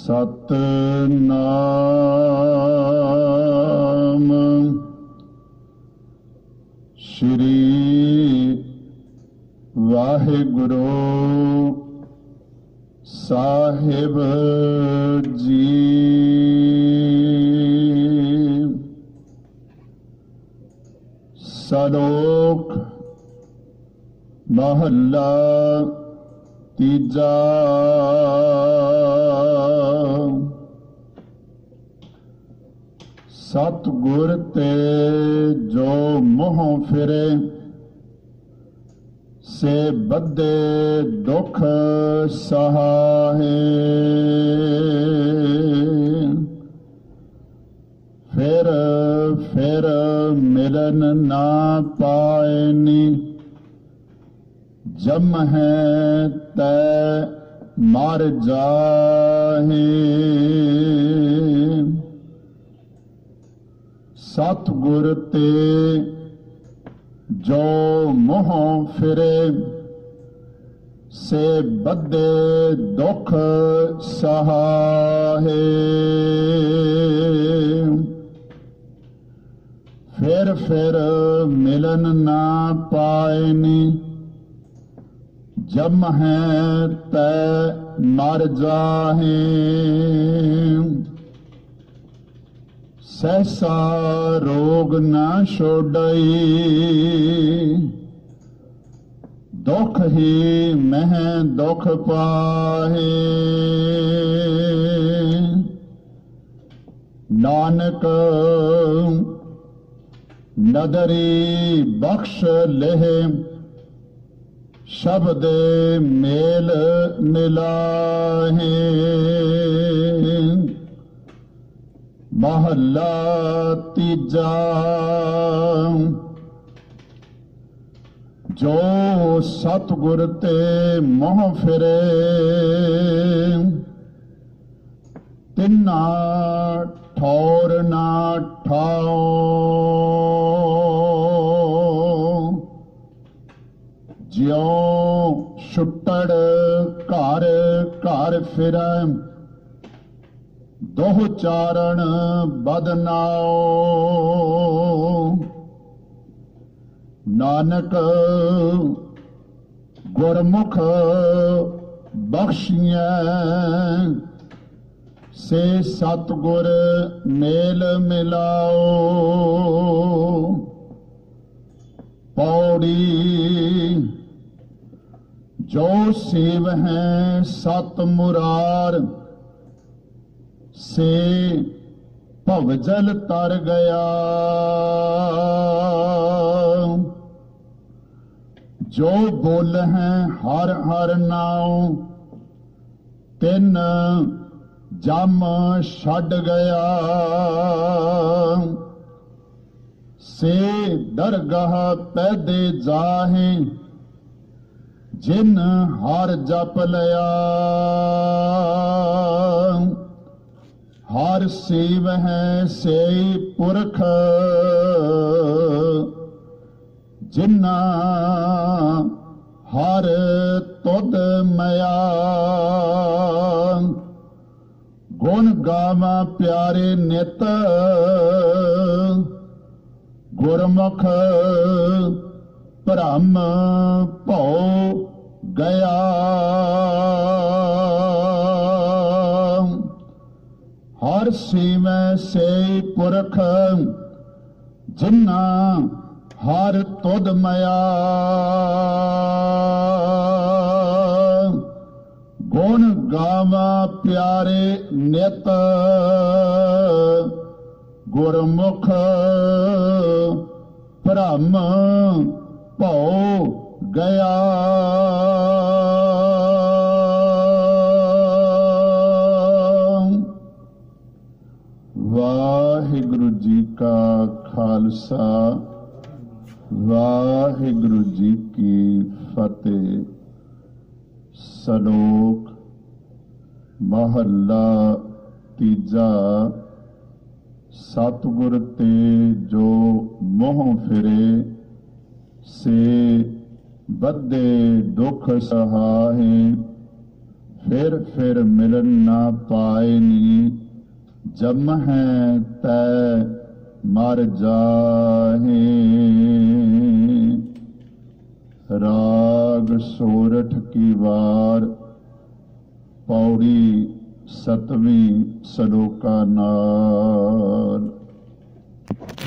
ਸਤਨਾਮ ਸ਼੍ਰੀ ਵਾਹਿਗੁਰੂ ਸਾਹਿਬ ਜੀ। ਸਲੋਕ ਮਹੱਲਾ ਤੀਜਾ। ਸਤਿਗੁਰ ਤੇ ਜੋ ਮੋਹ ਫਿਰੇ, ਸੇ ਬੱਧੇ ਦੁਖ ਸਹਾਏ। ਫਿਰ ਫਿਰ ਮਿਲਨ ਨਾ ਪਾਇਨੀ, ਜਮ ਹੈ ਤੈ ਮਰ ਜਾਹੇ। ਸਤਿਗੁਰ ਤੇ ਜੋ ਮੋਹ ਫਿਰੇ, ਸੇ ਬੱਧੇ ਦੁਖ ਸਹਾਏ। ਫਿਰ ਫਿਰ ਮਿਲਨ ਨਾ ਪਾਇਨੀ, ਜਮ ਹੈ ਤੈ ਮਰ ਜਾਹੇ। ਸਹਿਸਾ ਰੋਗ ਨਾ ਛੋੜਈ, ਦੁਖ ਹੀ ਮਹਿ ਦੁਖ ਪਾਹੇ। ਨਾਨਕ ਨਦਰੀ ਬਖਸ਼ ਲਹਿ, ਸ਼ਬਦ ਮੇਲ ਮਿਲਾਹੇ। ਮਹੱਲਾ ਤੀਜਾ। ਜੋ ਸਤਿਗੁਰ ਤੇ ਮੋਹ ਫਿਰੇ, ਤਿੰਨਾ ਠੌਰ ਨਾ ਠਾਓ। ਜਿਉ ਛੁੱਟੜ ਘਰ ਘਰ ਫਿਰੈ, ਦੋਹ ਚਾਰਣ ਬਦਨਾਓ। ਨਾਨਕ ਗੁਰਮੁਖ ਬਖਸ਼ੀਐ, ਸੇ ਸਤਿਗੁਰ ਮੇਲ ਮਿਲਾਓ। ਪੌੜੀ ਜੋ ਸੇਵ ਹੈ ਸਤ ਮੁਰਾਰ, ਸੇ ਭਵਜਲ ਤਰ ਗਿਆ। ਜੋ ਬੋਲ ਹੈ ਹਰ ਹਰ ਨਾਉ, ਤਿੰਨ ਜਮ ਛੱਡ ਗਿਆ। ਸੇ ਦਰਗਾਹ ਪੈਦੇ ਜਾਹੇ, ਜਿਨ ਹਰ ਜਪ ਲਿਆ। ਹਰ ਸੇਵ ਹੈ ਸੇ ਪੁਰਖ, ਜਿਨਾ ਹਰ ਤੁਧ ਮਇਆ। ਗੁਣ ਗਾਵਾਂ ਪਿਆਰੇ ਨਿਤ, ਗੁਰਮੁਖ ਭ੍ਰਮ ਭਉ ਗਿਆ। ਹਰ ਸੇਵੈ ਸੇ ਪੁਰਖ, ਜਿਨਾ ਹਰ ਤੁਧ ਮਇਆ। ਗੁਣ ਗਾਵਾਂ ਪਿਆਰੇ ਨਿਤ, ਗੁਰਮੁਖ ਭ੍ਰਮ ਭਉ ਗਿਆ। ਵਾਹਿਗੁਰੂ ਜੀ ਕਾ ਖਾਲਸਾ, ਵਾਹਿਗੁਰੂ ਜੀ ਕੀ ਫਤਿਹ। ਸਲੋਕ ਮਹੱਲਾ ਤੀਜਾ। ਸਤਿਗੁਰ ਤੇ ਜੋ ਮੋਹ ਫਿਰੇ, ਸੇ ਬੱਧੇ ਦੁਖ ਸਹਾਏ। फिर मिलन ना पाए नी, जम है तै मर जाहे। राग सोरठ की वार, पौड़ी 7वीं सलोका नाल।